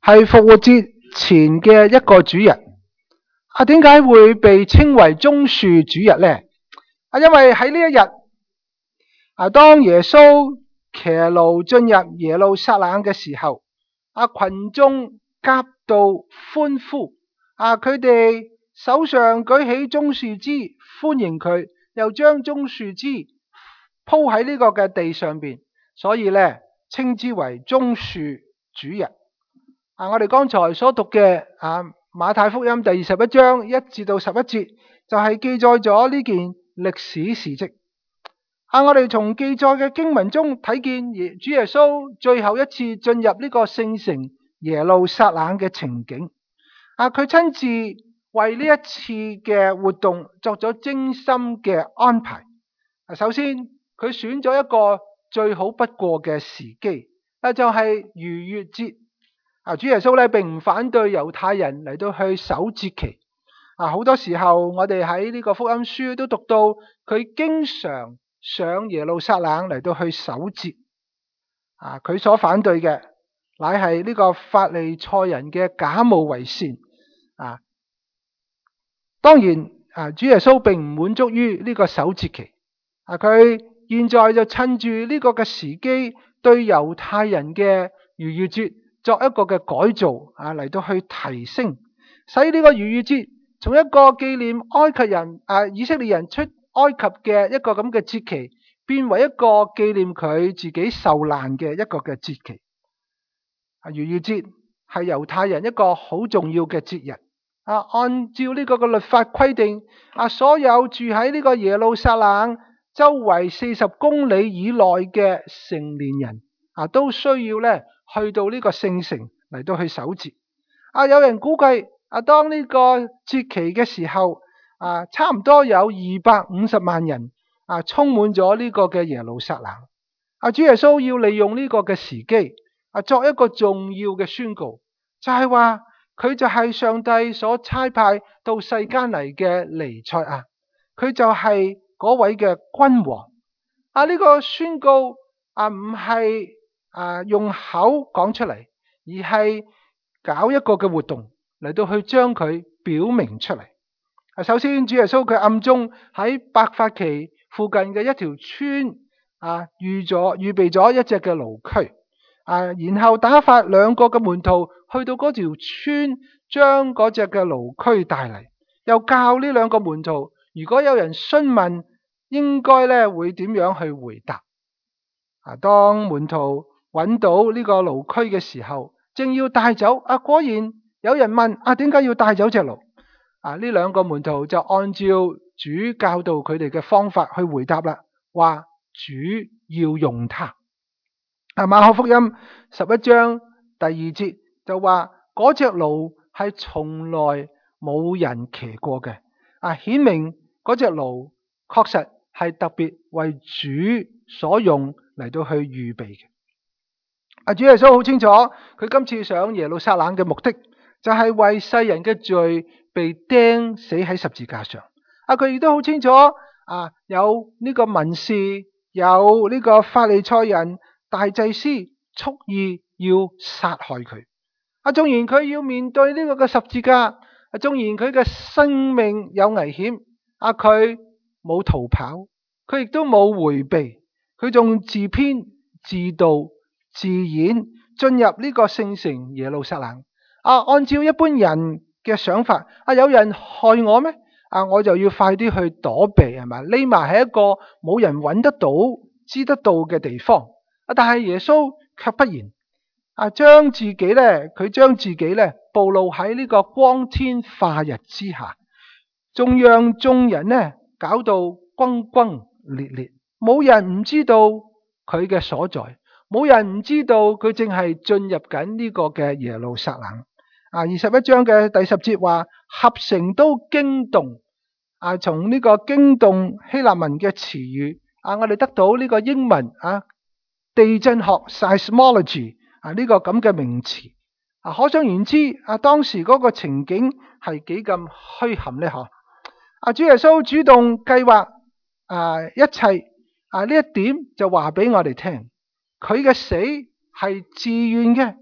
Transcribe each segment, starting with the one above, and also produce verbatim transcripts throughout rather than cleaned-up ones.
係復活節前嘅一個主日。啊，點解會被稱為棕樹主日呢？啊，因為喺呢一日，啊，當耶穌騎驢進入耶路撒冷嘅時候，啊，群眾夾道歡呼，啊，佢哋手上舉起棕樹枝歡迎佢，又將棕樹枝鋪喺呢個嘅地上邊，所以咧稱之為棕樹主日。啊，我哋剛才所讀嘅啊馬太福音第二十一章一至到十一節，就係記載咗呢件歷史事蹟。啊，我哋從記載嘅經文中睇見耶主耶穌最後一次進入呢個聖城耶路撒冷嘅情景。啊，佢親自為呢一次嘅活動作咗精心嘅安排。啊，首先佢選咗一個最好不過嘅時機，啊，就係逾越節。啊，主耶穌咧並唔反對猶太人嚟到去守節期。啊，好多時候我哋喺呢個福音書都讀到佢經常上耶路撒冷嚟到去守節。啊，佢所反對嘅乃係呢個法利賽人嘅假冒為善。啊，當然啊，主耶穌並唔滿足於呢個守節期。啊，佢現在就趁住呢個嘅時機，對猶太人嘅逾越節作一個嘅改造，啊，嚟到去提升，使呢個逾越節從一個紀念埃及人啊以色列人出埃及嘅一個咁嘅節期，變為一個紀念佢自己受難嘅一個嘅節期。啊，逾越節係猶太人一個好重要嘅節日。啊，按照呢個嘅律法規定，啊，所有住喺呢個耶路撒冷周圍四十公里以內嘅成年人，啊，都需要咧去到呢個聖城嚟到去守節。啊，有人估計，啊，當呢個節期嘅時候，啊，差唔多有二百五十萬人，啊，充滿咗呢個嘅耶路撒冷。啊，主耶穌要利用呢個嘅時機，啊，作一個重要嘅宣告，就係話佢就係上帝所差派到世間嚟嘅彌賽亞，佢就係嗰位嘅君王。啊，呢個宣告啊唔係啊用口講出嚟，而係搞一個嘅活動嚟到去將佢表明出嚟。啊，首先主耶穌佢暗中喺伯法其附近嘅一條村啊預咗預備咗一隻嘅驢駒。啊，然後打發兩個嘅門徒去到嗰條村，將嗰隻嘅驢駒帶嚟，又教呢兩個門徒，如果有人詢問，應該咧會點樣去回答。啊，當門徒揾到呢個驢駒嘅時候，正要帶走，啊，果然有人問，啊，點解要帶走隻驢？啊，呢兩個門徒就按照主教導佢哋嘅方法去回答啦，話主要用它。啊，馬可福音十一章第二節就話嗰隻驢係從來冇人騎過嘅。啊，顯明嗰隻驢確實係特別為主所用嚟到去預備嘅。啊，主耶穌好清楚，佢今次上耶路撒冷嘅目的就係為世人嘅罪被釘死喺十字架上。啊，佢亦都好清楚，啊，有呢個文士，有呢個法利賽人、大祭司蓄意要殺害佢。啊，縱然佢要面對呢個嘅十字架，啊，縱然佢嘅生命有危險，啊，佢冇逃跑，佢亦都冇回避，佢仲自編自導自演進入呢個聖城耶路撒冷。啊，按照一般人嘅想法，啊，有人害我咩？啊，我就要快啲去躲避，係咪？匿埋喺一個冇人揾得到、知得到嘅地方。啊！但係耶穌卻不然，啊，將自己咧，佢將自己咧暴露喺呢個光天化日之下，仲讓眾人咧搞到轟轟烈烈，冇人唔知道佢嘅所在，冇人唔知道佢正係進入緊呢個嘅耶路撒冷。啊，二十一章嘅第十節話，合城都驚動。啊，從呢個驚動希臘文嘅詞語，啊，我哋得到呢個英文啊。地震學 seismology 啊，呢個咁嘅名詞啊，可想而知啊，當時嗰個情景係幾咁墟冚呢？嗬！啊，主耶穌主動計劃啊一切啊，呢一點就話俾我哋聽，佢嘅死係自願嘅，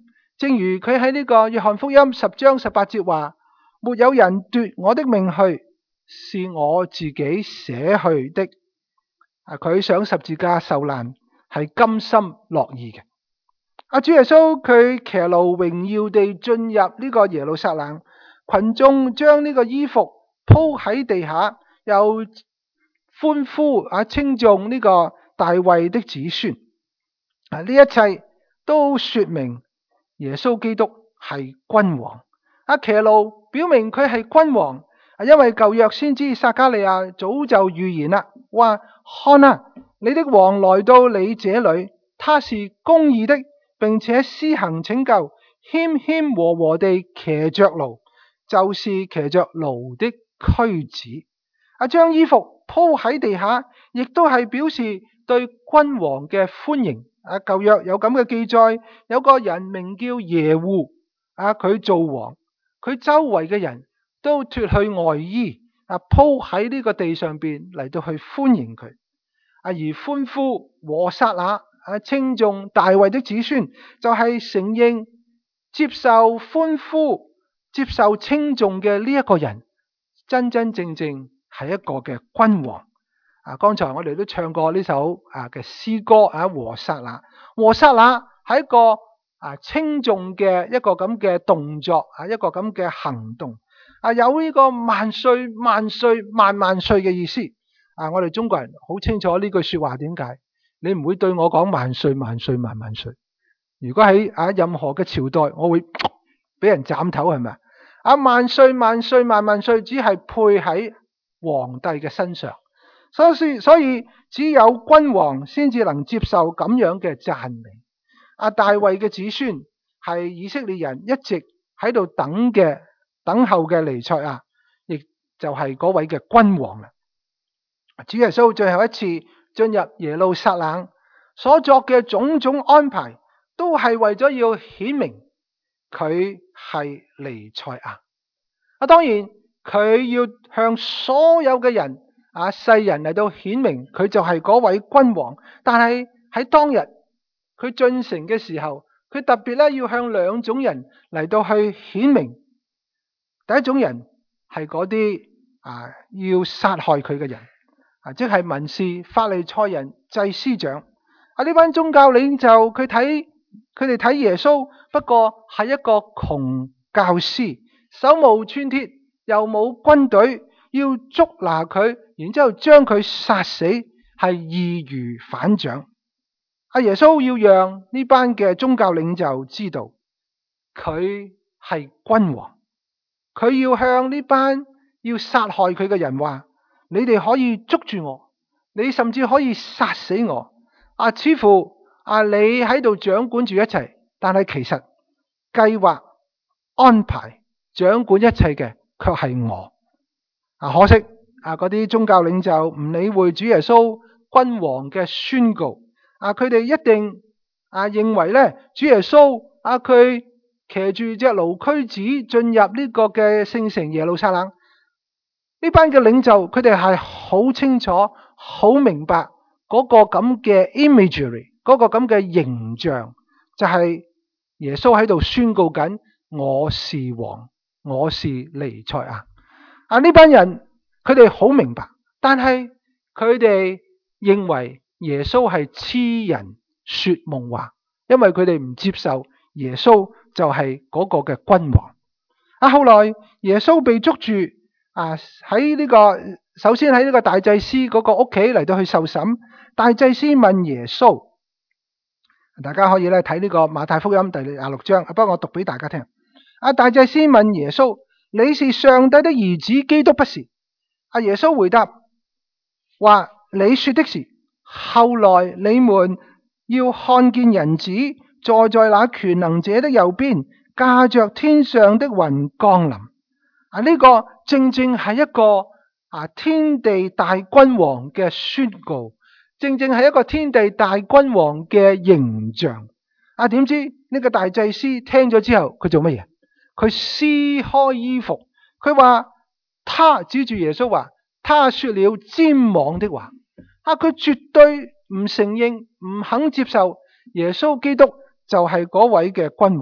正如佢喺呢個約翰福音十章十八節話：沒有人奪我的命去，是我自己捨去的。啊，佢上十字架受難係甘心樂意嘅。阿主耶穌佢騎驢榮耀地進入呢個耶路撒冷，群眾將呢個衣服鋪喺地下，又歡呼啊稱頌呢個大衛的子孫。啊，呢一切都說明耶穌基督係君王。啊，騎驢表明佢係君王，因為舊約先知撒迦利亞早就預言啦，話看啊，你的王來到你這裏，他是公義的，並且施行拯救，謙謙和和地騎着驢，就是騎着驢的駒子。啊，將衣服鋪喺地下，亦都係表示對君王嘅歡迎。啊，舊約有咁嘅記載，有個人名叫耶戶，啊，佢做王，佢周圍嘅人都脫去外衣，啊，鋪喺呢個地上邊嚟到去歡迎佢，啊，而歡呼和散那，啊，稱頌大衛的子孫，就係、是、承認接受歡呼、接受稱頌嘅呢一個人，真真正正係一個嘅君王。啊，剛才我哋都唱過呢首啊嘅詩歌啊，和散那，和散那係一個啊稱頌嘅一個咁嘅動作啊，一個咁嘅行動啊，有呢個萬歲萬歲萬萬歲嘅意思啊。我哋中國人好清楚呢句說話，點解？你唔會對我講萬歲萬歲萬萬歲。如果喺啊任何嘅朝代，我會俾人斬頭，係咪啊？萬歲萬歲萬萬歲只係配喺皇帝嘅身上。所以所以只有君王先至能接受咁樣嘅讚美。阿大衛嘅子孫係以色列人一直喺度等嘅等候嘅彌賽亞，亦就係嗰位嘅君王啦。主耶穌最後一次進入耶路撒冷所作嘅種種安排，都係為咗要顯明佢係彌賽亞。啊，當然佢要向所有嘅人啊，世人嚟到顯明佢就係嗰位君王，但係喺當日佢進城嘅時候，佢特別咧要向兩種人嚟到去顯明。第一種人係嗰啲啊要殺害佢嘅人啊，即係文士、法利賽人、祭司長啊，呢班宗教領袖，佢睇佢哋睇耶穌，不過係一個窮教師，手無寸鐵，又冇軍隊，要捉拿佢，然之後將佢殺死，係易如反掌。阿耶穌要讓呢班嘅宗教領袖知道，佢係君王，佢要向呢班要殺害佢嘅人話：你哋可以捉住我，你甚至可以殺死我。啊，似乎啊你喺度掌管住一切，但係其實計劃安排掌管一切嘅卻係我。啊，可惜啊，嗰啲宗教領袖唔理會主耶穌君王嘅宣告，啊，佢哋一定啊認為咧，主耶穌啊佢騎住隻驢駒子進入呢個嘅聖城耶路撒冷。呢班嘅領袖佢哋係好清楚、好明白嗰個咁嘅 imagery， 嗰個咁嘅形象，就係耶穌喺度宣告緊：我是王，我是彌賽亞。啊！呢班人佢哋好明白，但係佢哋認為耶穌係癡人說夢話，因為佢哋唔接受耶穌就係嗰個嘅君王。啊！後來耶穌被捉住，啊喺呢個首先喺呢個大祭司嗰個屋企嚟到去受審。大祭司問耶穌，大家可以咧睇呢個馬太福音第廿六章，不過我讀俾大家聽。啊！大祭司問耶穌：你是上帝的兒子基督不是？阿耶穌回答話：你說的是。後來你們要看見人子坐在那權能者的右邊，駕着天上的雲降臨。啊，呢個正正係一個啊天地大君王嘅宣告，正正係一個天地大君王嘅形象。啊，點知呢個大祭司聽咗之後，佢做乜嘢？佢撕開衣服，佢話他指住耶穌話，他說了僭妄的話。啊，佢絕對唔承認，唔肯接受耶穌基督就係嗰位嘅君王。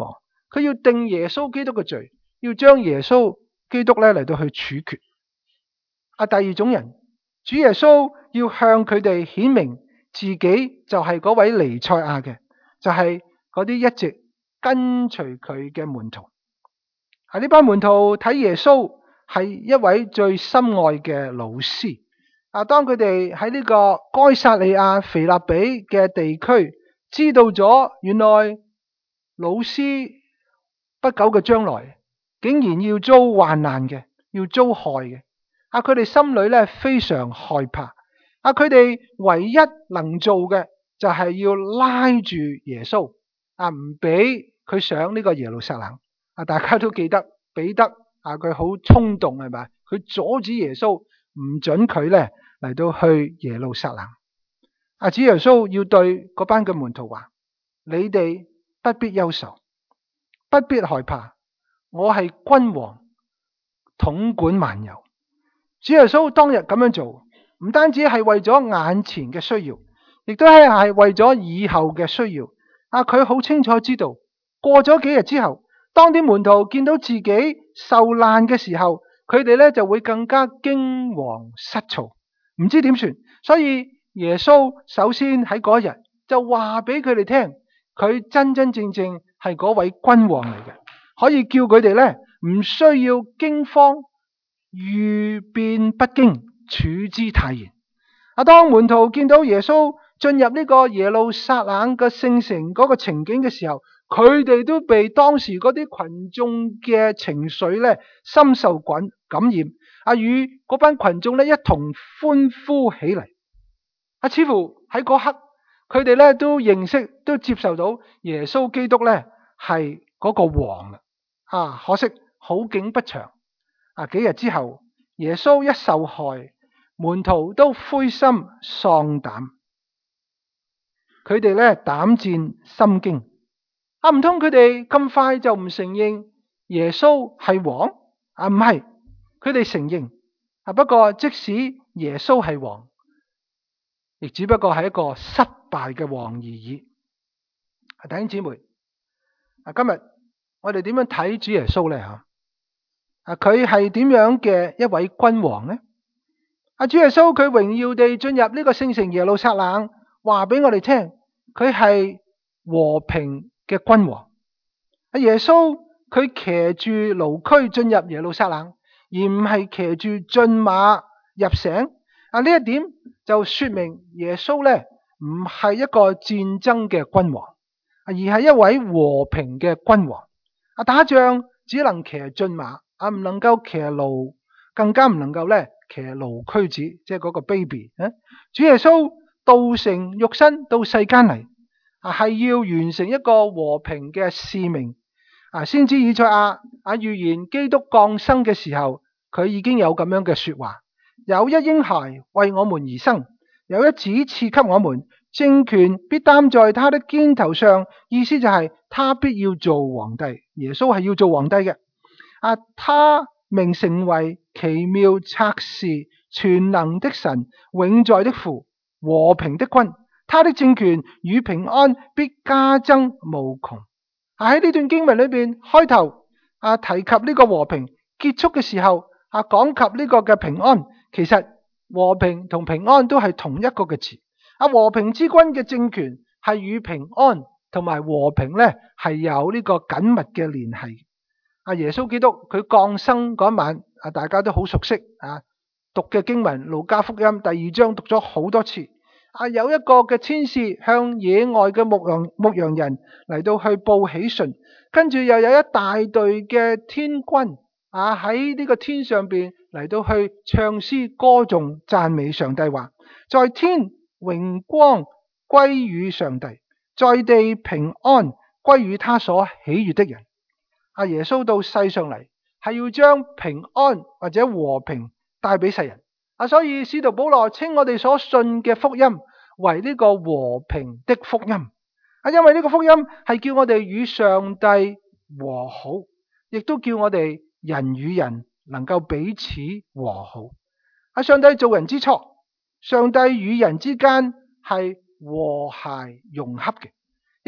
佢要定耶穌基督嘅罪，要將耶穌基督咧嚟到去處決。啊，第二種人，主耶穌要向佢哋顯明自己就係嗰位彌賽亞嘅，就係嗰啲一直跟隨佢嘅門徒。啊，呢班門徒睇耶穌係一位最深愛嘅老師。啊，當佢哋喺呢個該撒利亞腓立比嘅地區知道咗原來老師不久嘅將來竟然要遭患難嘅，要遭害嘅，啊，佢哋心裏咧非常害怕。啊，佢哋唯一能做嘅就係要拉住耶穌，啊，唔俾佢上呢個耶路撒冷。啊，大家都記得彼得啊，佢好衝動係咪？佢阻止耶穌，唔准佢咧嚟到去耶路撒冷。啊，主耶穌要對嗰班嘅門徒話：你哋不必憂愁，不必害怕，我係君王，統管萬有。主耶穌當日咁樣做，唔單止係為咗眼前嘅需要，亦都係係為咗以後嘅需要。啊，佢好清楚知道，過咗幾日之後，當啲門徒見到自己受難嘅時候，佢哋咧就會更加驚惶失措，唔知點算。所以耶穌首先喺嗰日就話俾佢哋聽，佢真真正正係嗰位君王嚟嘅，可以叫佢哋咧唔需要驚慌，遇變不驚，處之泰然。啊，當門徒見到耶穌進入呢個耶路撒冷嘅聖城嗰個情景嘅時候，佢哋都被當時嗰啲群眾嘅情緒咧深受感染，啊，與嗰班群眾咧一同歡呼起嚟。啊，似乎喺嗰刻，佢哋咧都認識、都接受到耶穌基督咧係嗰個王啦。啊，可惜好景不長。啊，幾日之後，耶穌一受害，門徒都灰心喪膽，佢哋咧膽戰心驚。啊，唔通佢哋咁快就唔承認耶穌係王？啊，唔係，佢哋承認。啊，不過即使耶穌係王，亦只不過係一個失敗嘅王而已。啊，弟兄姊妹，啊，今日我哋點樣睇主耶穌咧？吓，啊，佢係點樣嘅一位君王呢？啊，主耶穌佢榮耀地進入呢個聖城耶路撒冷，話俾我哋聽，佢係和平嘅君王。啊，耶穌佢騎住驢駒進入耶路撒冷，而唔係騎住駿馬入城。啊，呢一點就說明耶穌咧唔係一個戰爭嘅君王，而係一位和平嘅君王。啊，打仗只能騎駿馬，啊，唔能夠騎驢，更加唔能夠咧騎驢駒子，即係嗰個 baby。啊，主耶穌道成肉身到世間嚟，啊，係要完成一個和平嘅使命。啊，先知以賽亞啊預言基督降生嘅時候，佢已經有咁樣嘅說話：有一嬰孩為我們而生，有一子賜給我們，政權必擔在他的肩頭上。意思就係他必要做皇帝，耶穌係要做皇帝嘅。啊，他名成為奇妙策士、全能的神、永在的父、和平的君。他的政權與平安必加增無窮。喺呢段經文裏邊，開頭啊提及呢個和平，結束嘅時候啊講及呢個嘅平安。其實和平同平安都係同一個嘅詞。啊，和平之君嘅政權係與平安同埋和平咧係有呢個緊密嘅聯繫。啊，耶穌基督佢降生嗰晚啊，大家都好熟悉啊，讀嘅經文路加福音第二章讀咗好多次。啊，有一個嘅天使向野外嘅牧羊牧羊人嚟到去報喜訊，跟住又有一大隊嘅天軍啊喺呢個天上邊嚟到去唱詩歌頌讚美上帝，話在天榮光歸於上帝，在地平安歸於他所喜悅的人。啊，耶穌到世上嚟係要將平安或者和平帶俾世人。啊，所以使徒保羅稱我哋所信嘅福音為呢個和平的福音。啊，因為呢個福音係叫我哋與上帝和好，亦都叫我哋人與人能夠彼此和好。啊，上帝造人之初，上帝與人之間係和諧融洽嘅，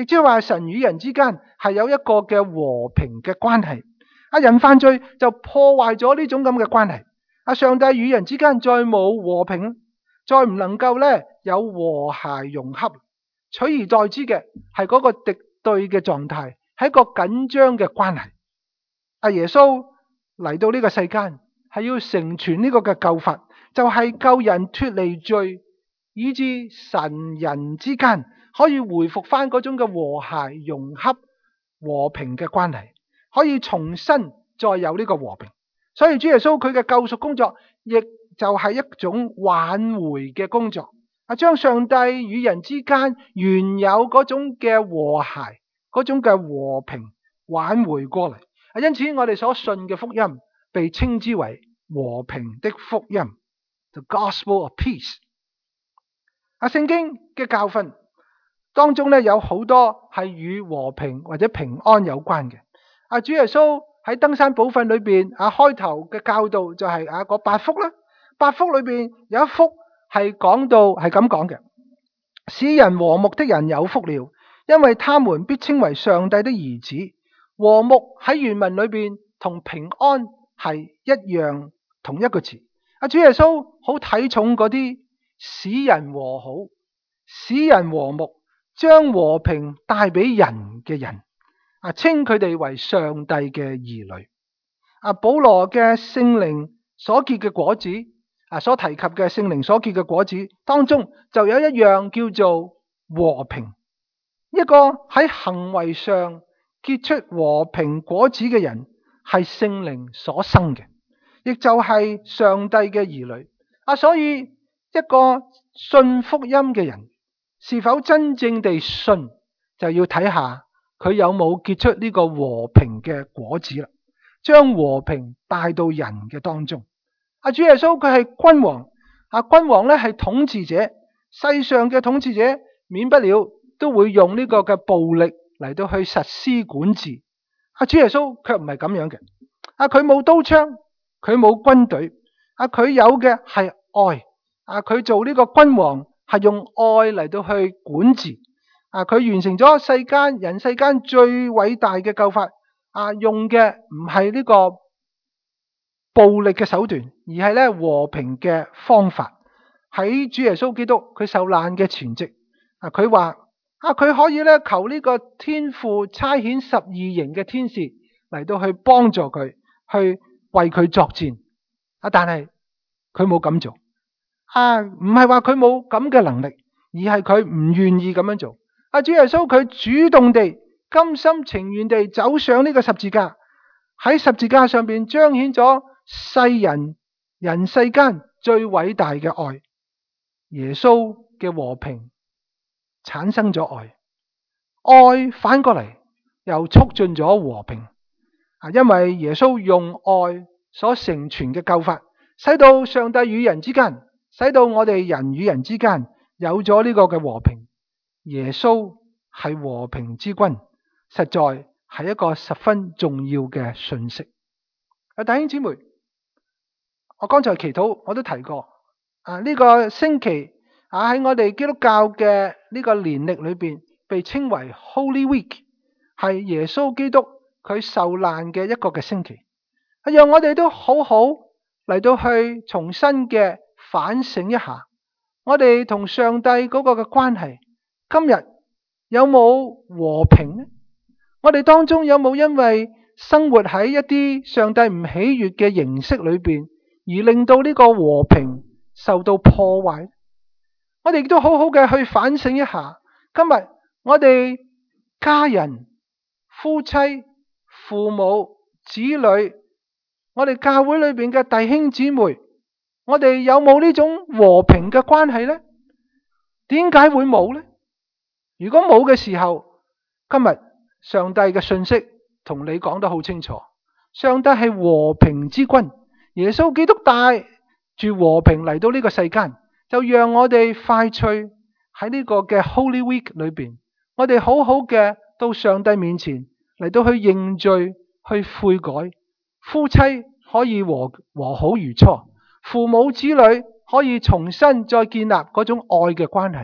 亦即係話神與人之間係有一個嘅和平嘅關係。啊，人犯罪就破壞咗呢種咁嘅關係。啊，上帝與人之間再冇和平，再唔能夠咧有和諧融洽，取而代之嘅係嗰個敵對嘅狀態，係一個緊張嘅關係。阿耶穌嚟到呢個世間係要成全呢個嘅救法，就係救人脫離罪，以致神人之間可以回復翻嗰種嘅和諧融洽和平嘅關係，可以重新再有呢個和平。所以主耶穌佢嘅救贖工作，亦就係一種挽回嘅工作，啊，將上帝與人之間原有嗰種嘅和諧、嗰種嘅和平挽回過嚟。啊，因此我哋所信嘅福音被稱之為和平的福音 ，The Gospel of Peace。啊，聖經嘅教訓當中咧有好多係與和平或者平安有關嘅。啊，主耶穌喺登山寶訓裏邊啊，開頭嘅教導就係啊嗰八福啦。八福裏邊有一福係講到係咁講嘅：使人和睦的人有福了，因為他們必稱為上帝的兒子。和睦喺原文裏邊同平安係一樣同一個詞。啊，主耶穌好睇重嗰啲使人和好、使人和睦、將和平帶俾人嘅人。啊，稱佢哋為上帝嘅兒女。啊，保羅嘅聖靈所結嘅果子，啊，所提及嘅聖靈所結嘅果子當中，就有一樣叫做和平。一個喺行為上結出和平果子嘅人，係聖靈所生嘅，亦就係上帝嘅兒女。啊，所以一個信福音嘅人，是否真正地信，就要睇下佢有冇結出呢個和平嘅果子啦，將和平帶到人嘅當中。阿主耶穌佢係君王，阿君王咧係統治者，世上嘅統治者免不了都會用呢個嘅暴力嚟到去實施管治。阿主耶穌卻唔係咁樣嘅，阿佢冇刀槍，佢冇軍隊，阿佢有嘅係愛，阿佢做呢個君王係用愛嚟到去管治。啊！佢完成咗世間人世間最偉大嘅救法，啊，用嘅唔係呢個暴力嘅手段，而係咧和平嘅方法。喺主耶穌基督佢受難嘅前夕，啊，佢話啊，佢可以咧求呢個天父差遣十二營嘅天使嚟到去幫助佢，去為佢作戰。啊，但係佢冇咁做。啊，唔係話佢冇咁嘅能力，而係佢唔願意咁樣做。阿主耶穌佢主動地、甘心情願地走上呢個十字架，喺十字架上邊彰顯咗世人人世間最偉大嘅愛。耶穌嘅和平產生咗愛，愛反過嚟又促進咗和平。啊，因為耶穌用愛所成全嘅救法，使到上帝與人之間，使到我哋人與人之間有咗呢個嘅和平。耶穌係和平之君，實在係一個十分重要嘅信息。啊，弟兄姊妹，我剛才祈禱我都提過，啊呢個星期啊喺我哋基督教嘅呢個年曆裏邊，被稱為 Holy Week， 係耶穌基督佢受難嘅一個嘅星期，啊讓我哋都好好嚟到去重新嘅反省一下，我哋同上帝嗰個嘅關係。今日有冇和平呢？我哋當中有冇因為生活喺一啲上帝唔喜悅嘅形式裏邊，而令到呢個和平受到破壞？我哋亦都好好嘅去反省一下，今日我哋家人、夫妻、父母、子女，我哋教會裏邊嘅弟兄姊妹，我哋有冇呢種和平嘅關係呢？點解會冇呢？如果冇嘅時候，今日上帝嘅信息同你講得好清楚，上帝係和平之君，耶穌基督帶住和平嚟到呢個世間，就讓我哋快脆喺呢個嘅 Holy Week 裏邊，我哋好好嘅到上帝面前嚟到去認罪、去悔改，夫妻可以和和好如初，父母子女可以重新再建立嗰種愛嘅關係。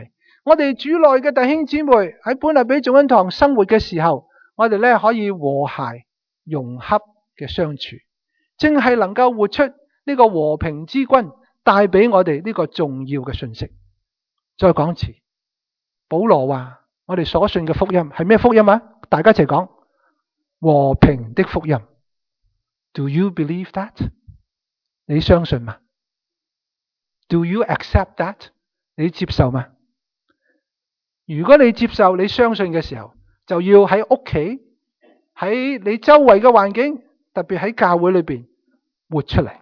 我哋主內嘅弟兄姊妹喺本嚟俾眾恩堂生活嘅時候，我哋咧可以和諧融洽嘅相處，正係能夠活出呢個和平之君帶俾我哋呢個重要嘅信息。再講一次，保羅話我哋所信嘅福音係咩福音啊？大家一齊講，和平的福音。Do you believe that？ 你相信嗎？ Do you accept that？ 你接受嗎？如果你接受你相信嘅時候，就要喺屋企，喺你周圍嘅環境，特別喺教會裏邊活出嚟。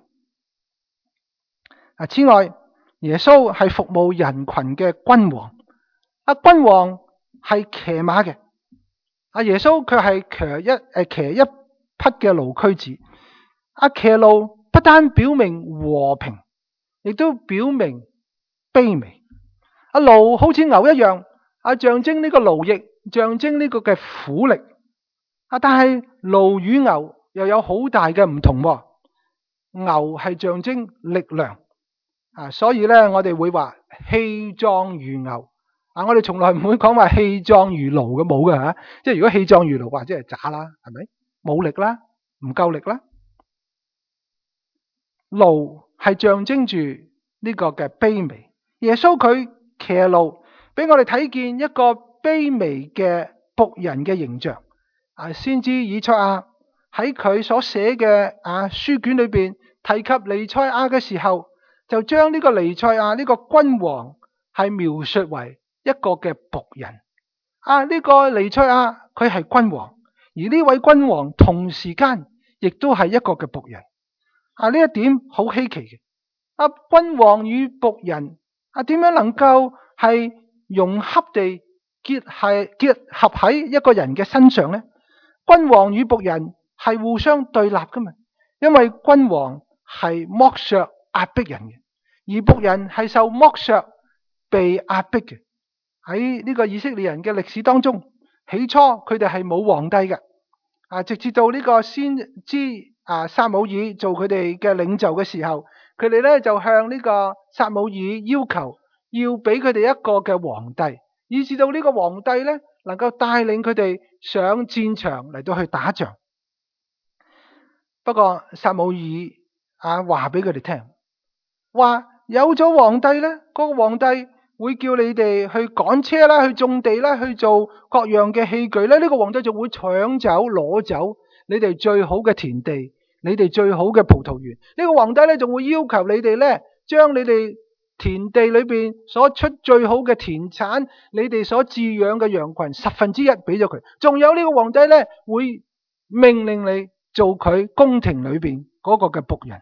此外，耶穌係服務人群嘅君王。啊，君王係騎馬嘅，啊耶穌佢係騎一誒騎一匹嘅驢駒子。啊騎驢不單表明和平，亦都表明卑微。啊驢好似牛一樣，啊象徵呢個勞役，象徵呢個嘅苦力。啊但係驢與牛又有好大嘅唔同。牛係象徵力量，啊所以咧我哋會話氣壯如牛。啊我哋從來唔會講話氣壯如驢嘅，冇嘅吓。即係如果氣壯如驢，或者係渣啦，係咪？冇力啦，唔夠力啦。驢係象徵住呢個嘅卑微。耶穌佢騎驢，俾我哋睇見一個卑微嘅僕人嘅形象。啊，先知以賽亞喺佢所寫嘅啊書卷裏邊提及彌賽亞嘅時候，就將呢個彌賽亞呢個君王係描述為一個嘅僕人。啊，呢個彌賽亞佢係君王，而呢位君王同時間亦都係一個嘅僕人。啊，呢一點好稀奇嘅。啊，君王與僕人啊，點樣能夠係融洽地結係結合喺一個人嘅身上呢？君王與僕人係互相對立噶嘛，因為君王係剝削壓迫人嘅，而僕人係受剝削被壓迫嘅。喺呢個以色列人嘅歷史當中，起初佢哋係冇皇帝嘅，啊，直至到呢個先知啊撒母耳做佢哋嘅領袖嘅時候，佢哋咧就向呢個撒母耳要求，要俾佢哋一個嘅皇帝，以至到呢個皇帝咧能夠帶領佢哋上戰場嚟到去打仗。不過撒母耳啊話俾佢哋聽，話有咗皇帝咧，嗰個皇帝會叫你哋去趕車啦，去種地啦，去做各樣嘅器具咧，呢個皇帝就會搶走攞走你哋最好嘅田地，你哋最好嘅葡萄園。呢個皇帝咧仲會要求你哋咧，將你哋田地裏邊所出最好嘅田產，你哋所飼養嘅羊群十分之一俾咗佢。仲有呢個皇帝咧會命令你做佢宮廷裏邊嗰個嘅僕人。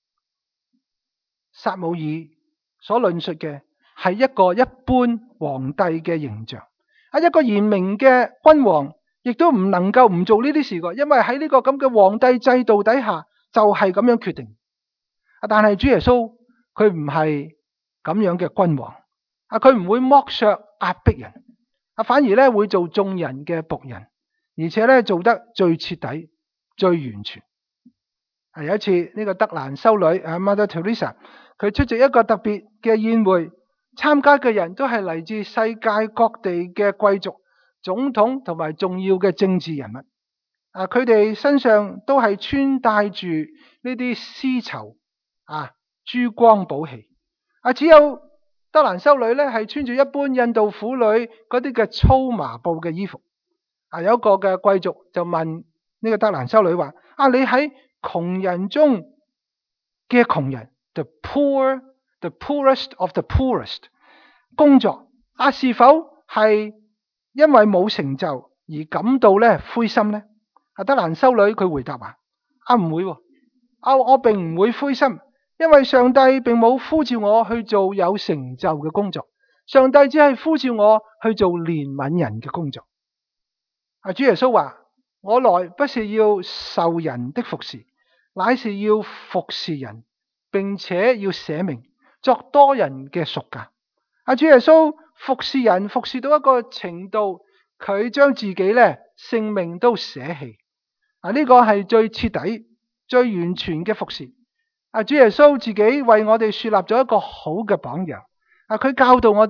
撒母耳所論述嘅係一個一般皇帝嘅形象。啊，一個賢明嘅君王亦都唔能夠唔做呢啲事噶，因為喺呢個咁嘅皇帝制度底下就係咁樣決定。啊，但係主耶穌佢唔係咁樣嘅君王。啊，佢唔會剝削壓迫人，啊，反而咧會做眾人嘅僕人，而且咧做得最徹底、最完全。啊，有一次呢個德蘭修女啊 Mother Teresa， 佢出席一個特別嘅宴會，參加嘅人都係嚟自世界各地嘅貴族、總統同埋重要嘅政治人物。啊，佢哋身上都係穿戴住呢啲絲綢啊、珠光寶器。啊，只有德蘭修女咧係穿住一般印度婦女嗰啲嘅粗麻布嘅衣服。啊，有一個嘅貴族就問呢個德蘭修女話：啊，你喺窮人中嘅窮人 ，the poor。The poorest of the poorest 工作啊，是否係因為冇成就而感到咧灰心咧？阿德蘭修女佢回答話：啊唔會，啊我並唔會灰心，因為上帝並冇呼召我去做有成就嘅工作，上帝只係呼召我去做憐憫人嘅工作。啊，主耶穌話：我來不是要受人的服侍，乃是要服侍人，並且要捨命作多人嘅贖價。啊，主耶穌服侍人，服侍到一個程度，佢將自己咧性命都捨棄。啊，呢個係最徹底、最完全嘅服侍。啊，主耶穌自己為我哋樹立咗一個好嘅榜樣。啊，佢教導我哋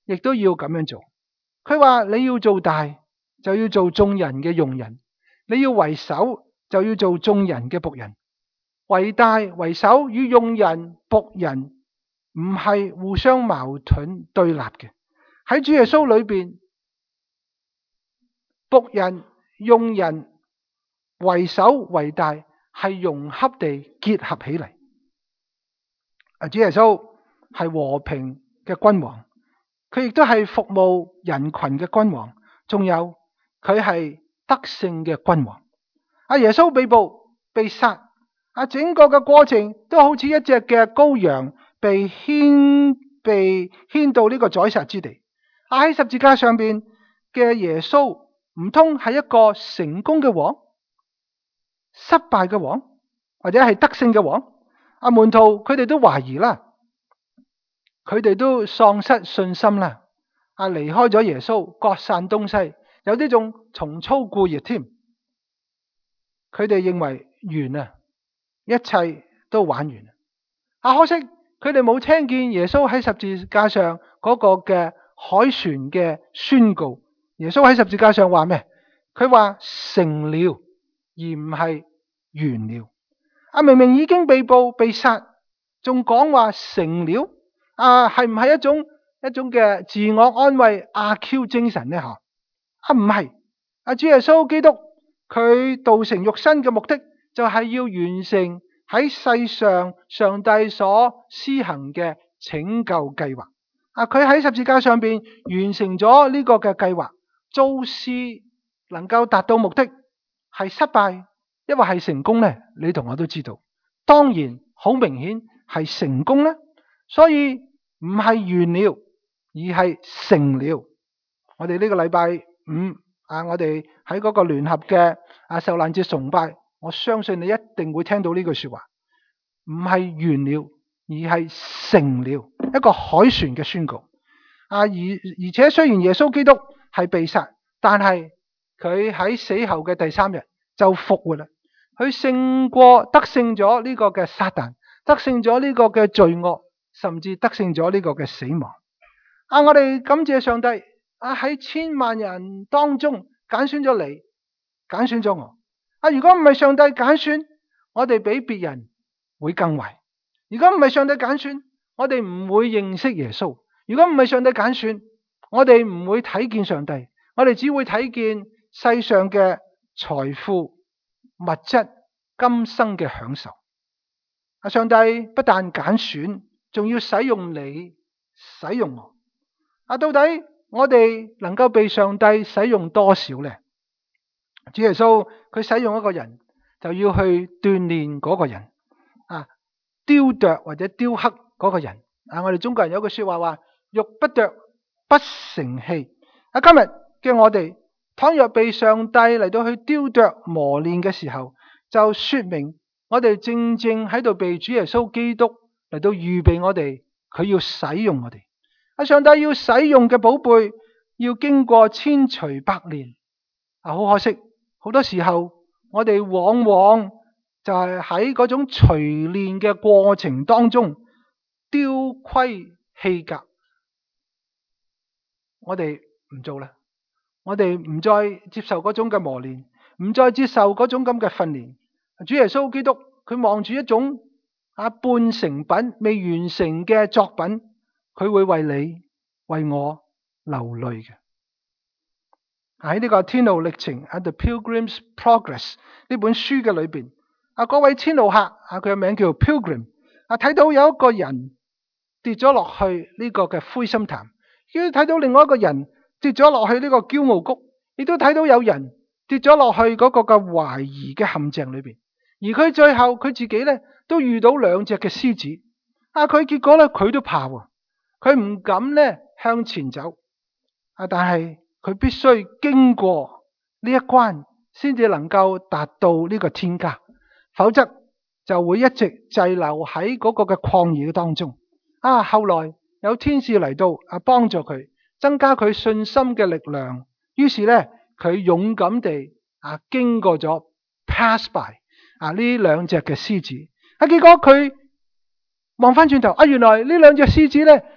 亦都要咁樣做。佢話你要做大，就要做眾人嘅用人；你要為首，就要做眾人嘅僕人。為大為首與用人僕人唔係互相矛盾對立嘅。喺主耶穌裏邊，僕人、用人、為首、為大係融合地結合起嚟。啊，主耶穌係和平嘅君王，佢亦都係服務人群嘅君王，仲有佢係得勝嘅君王。阿耶穌被捕被殺，啊整個嘅過程都好似一隻嘅羔羊被牽被牽到呢個宰殺之地。啊喺十字架上邊嘅耶穌唔通係一個成功嘅王、失敗嘅王，或者係得勝嘅王？阿門徒佢哋都懷疑啦，佢哋都喪失信心啦。啊離開咗耶穌，各散東西，有啲仲重操故業添。佢哋認為完啊，一切都玩完。啊可惜佢哋冇聽見耶穌喺十字架上嗰個嘅凱旋嘅宣告。耶穌喺十字架上話咩？佢話成了，而唔係完了。啊明明已經被捕被殺，仲講話成了。啊係唔係一種一種嘅自我安慰阿 Q 精神呢？吓啊唔係。啊主耶穌基督佢道成肉身嘅目的就係要完成喺世上上帝所施行嘅拯救計劃。啊佢喺十字架上邊完成咗呢個嘅計劃。做事能夠達到目的係失敗抑或係成功呢？你同我都知道，當然好明顯係成功啦。所以唔係完了，而係成了。我哋呢個禮拜五啊，我哋喺嗰個聯合嘅啊受難節崇拜，我相信你一定會聽到呢句說話，唔係完了，而係成了，一個凱旋嘅宣告。啊而而且雖然耶穌基督係被殺，但係佢喺死後嘅第三日就復活啦。佢勝過得勝咗呢個嘅撒旦，得勝咗呢個嘅罪惡，甚至得勝咗呢個嘅死亡。啊我哋感謝上帝啊，喺千萬人當中揀選咗你，揀選咗我。啊如果唔係上帝揀選，我哋比別人會更壞。如果唔係上帝揀選，我哋唔會認識耶穌。如果唔係上帝揀選，我哋唔會睇見上帝，我哋只會睇見世上嘅財富、物質、今生嘅享受。啊上帝不但揀選，仲要使用你，使用我。啊到底我哋能夠被上帝使用多少呢？主耶穌佢使用一個人，就要去鍛煉嗰個人，啊雕琢或者雕刻嗰個人。啊我哋中國人有句說話話，玉不琢不成器。啊今日嘅我哋，倘若被上帝嚟到去雕琢磨練嘅時候，就說明我哋正正喺度被主耶穌基督嚟到預備我哋，佢要使用我哋。啊上帝要使用嘅寶貝，要經過千錘百煉。啊好可惜，好多時候我哋往往就係喺嗰種錘煉嘅過程當中丟盔棄甲。我哋唔做啦，我哋唔再接受嗰種嘅磨練，唔再接受嗰種咁嘅訓練。主耶穌基督佢望住一種啊半成品未完成嘅作品，佢會為你為我流淚嘅。喺呢個天路歷程《The Pilgrim's Progress》呢本書嘅裏邊，啊嗰位天路客啊佢嘅名叫 Pilgrim， 啊睇到有一個人跌咗落去呢個嘅灰心潭，亦都睇到另外一個人跌咗落去呢個驕傲谷，亦都睇到有人跌咗落去嗰個嘅懷疑嘅陷阱裏邊。而佢最後佢自己咧都遇到兩隻嘅獅子，啊佢結果咧佢都怕喎，佢唔敢咧向前走，啊但係佢必須經過呢一關，先至能夠達到呢個天家，否則就會一直滯留喺嗰個嘅曠野當中。啊後來有天使嚟到啊幫助佢，增加佢信心嘅力量，於是咧佢勇敢地啊經過咗 pass by 啊呢兩隻嘅獅子。啊結果佢望翻轉頭，啊原來呢兩隻獅子咧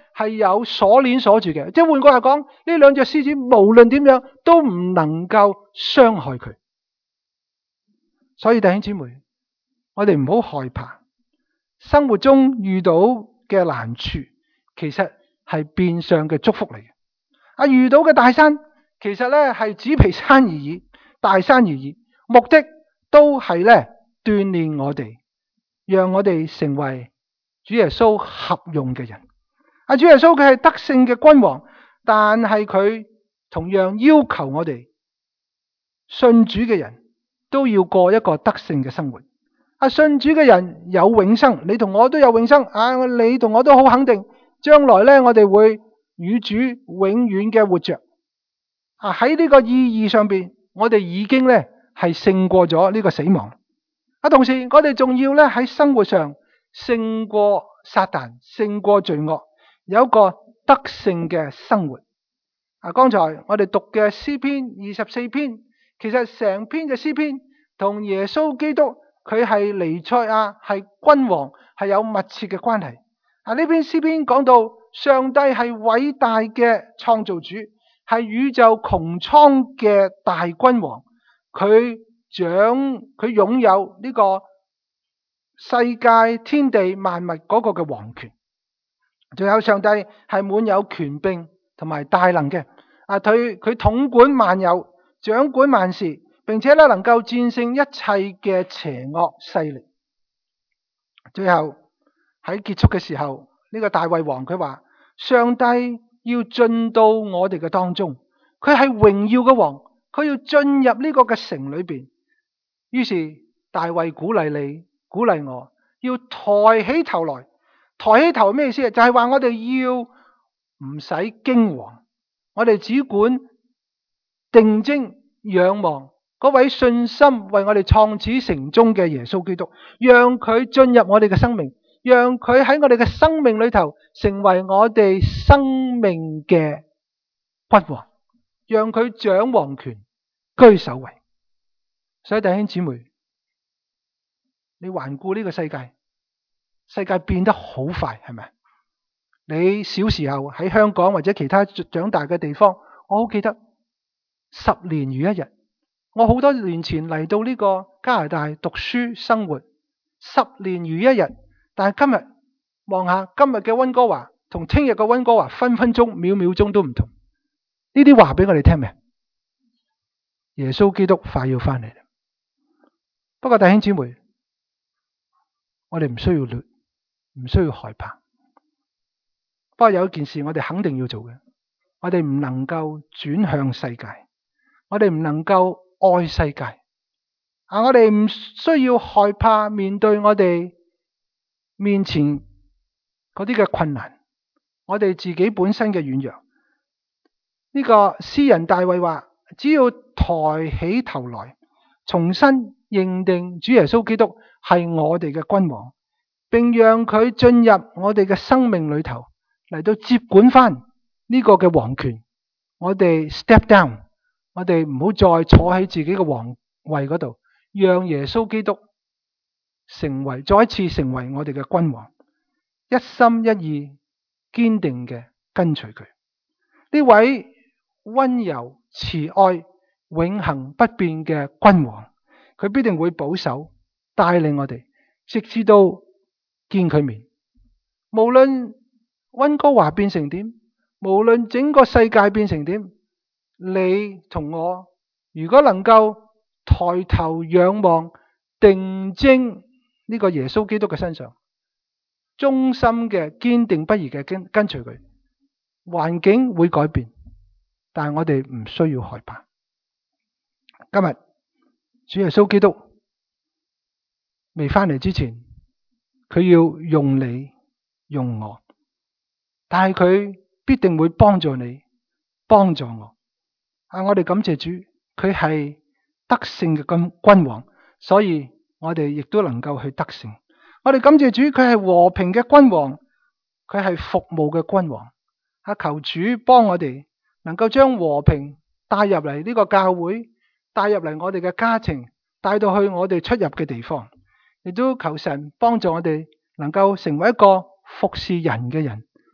係有鎖鏈鎖住嘅，即係換句話講，呢兩隻獅子無論點樣都唔能夠傷害佢。所以弟兄姊妹，我哋唔好害怕，生活中遇到嘅難處，其實係變相嘅祝福嚟嘅。啊，遇到嘅大山，其實咧係紙皮山而已，大山而已，目的都係咧鍛煉我哋，讓我哋成為主耶穌合用嘅人。啊，主耶穌佢係得勝嘅君王，但係佢同樣要求我哋信主嘅人都要過一個得勝嘅生活。啊，信主嘅人有永生，你同我都有永生。啊，你同我都好肯定，將來咧我哋會與主永遠嘅活着。啊，喺呢個意義上邊，我哋已經咧係勝過咗呢個死亡。啊，同時我哋仲要咧喺生活上勝過撒旦，勝過罪惡，有一個得勝嘅生活。啊，剛才我哋讀嘅詩篇二十四篇，其實成篇嘅詩篇同耶穌基督佢係彌賽亞係君王係有密切嘅關係。啊，呢篇詩篇講到上帝係偉大嘅創造主，係宇宙穹蒼嘅大君王，佢掌佢擁有呢個世界天地萬物嗰個嘅王權。仲有上帝係滿有權柄同埋大能嘅。啊，佢佢統管萬有，掌管萬事，並且咧能夠戰勝一切嘅邪惡勢力。最後喺結束嘅時候，呢個大衛王佢話：上帝要進到我哋嘅當中，佢係榮耀嘅王，佢要進入呢個嘅城裏邊。於是大衛鼓勵你，鼓勵我，要抬起頭來。抬起頭咩意思啊？就係話我哋要唔使驚惶，我哋只管定睛仰望嗰位信心為我哋創始成終嘅耶穌基督，讓佢進入我哋嘅生命，讓佢喺我哋嘅生命裏頭成為我哋生命嘅君王，讓佢掌王權，居首位。所以弟兄姊妹，你環顧呢個世界，世界變得好快，係咪？你小時候喺香港或者其他長大嘅地方，我好記得十年如一日。我好多年前嚟到呢個加拿大讀書生活，十年如一日。但係今日望下今日嘅溫哥華同聽日嘅溫哥華，分分鐘秒秒鐘都唔同。呢啲話俾我哋聽咩？耶穌基督快要翻嚟啦。不過弟兄姊妹，我哋唔需要亂，唔需要害怕。不過有一件事我哋肯定要做嘅，我哋唔能夠轉向世界，我哋唔能夠愛世界。啊，我哋唔需要害怕面對我哋面前嗰啲嘅困難，我哋自己本身嘅軟弱。呢個詩人大衛話：只要抬起頭來，重新認定主耶穌基督係我哋嘅君王，並讓佢進入我哋嘅生命裏頭，嚟到接管翻呢個嘅王權。我哋 step down， 我哋唔好再坐喺自己嘅皇位嗰度，讓耶穌基督成為再一次成為我哋嘅君王，一心一意堅定嘅跟隨佢。呢位溫柔慈愛永恆不變嘅君王，佢必定會保守帶領我哋，直至到見佢面。無論溫哥華變成點，無論整個世界變成點，你同我如果能夠抬頭仰望，定睛呢個耶穌基督嘅身上，忠心嘅堅定不移嘅跟跟隨佢，環境會改變，但係我哋唔需要害怕。今日主耶穌基督未翻嚟之前，佢要用你用我，但係佢必定會幫助你幫助我。啊，我哋感謝主，佢係得勝嘅君君王，所以我哋亦都能夠去得勝。我哋感謝主，佢係和平嘅君王，佢係服務嘅君王。啊，求主幫我哋能夠將和平帶入嚟呢個教會，帶入嚟我哋嘅家庭，帶到去我哋出入嘅地方。亦都求神幫助我哋能夠成為一個服侍人嘅人，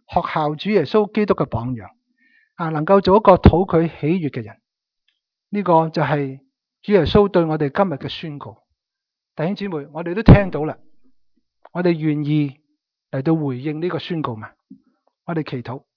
學效主耶穌基督嘅榜樣，啊，能夠做一個討佢喜悅嘅人。呢個就係主耶穌對我哋今日嘅宣告。弟兄姊妹，我哋都聽到啦，我哋願意嚟到回應呢個宣告嘛？我哋祈禱。